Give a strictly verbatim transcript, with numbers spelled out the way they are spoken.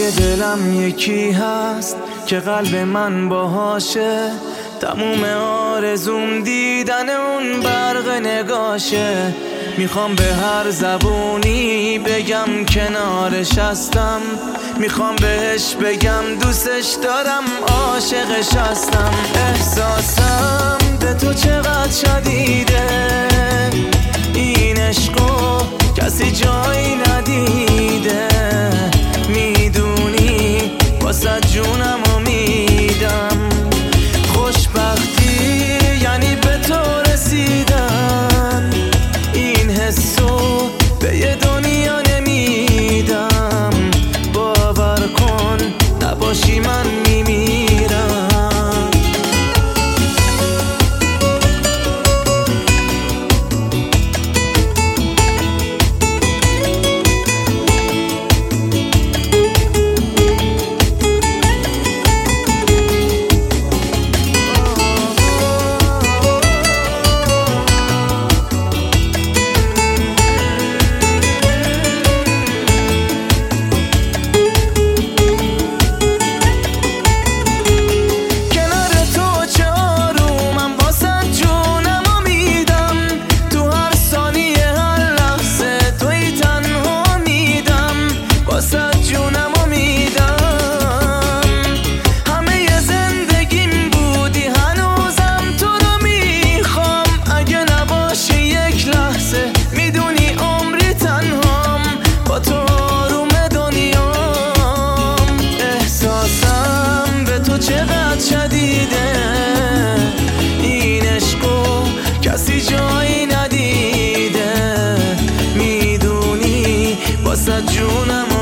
ته دلم یکی هست که قلب من باهاشه، تموم آرزوم دیدن اون برق نگاشه. میخوام به هر زبونی بگم کنارش هستم، میخوام بهش بگم دوستش دارم، عاشقش هستم. احساسم به تو چقدر شدیده، این عشقو کسی جایی ندیده. میدونی واسه جونمو میدم، خوشبختی یعنی به تو رسیدن، این حسو به یه دنیا نمیدم. باور کن نباشی من میمیرم. چقدر شدیده این عشقو کسی جایی ندیده. میدونی واسه جونم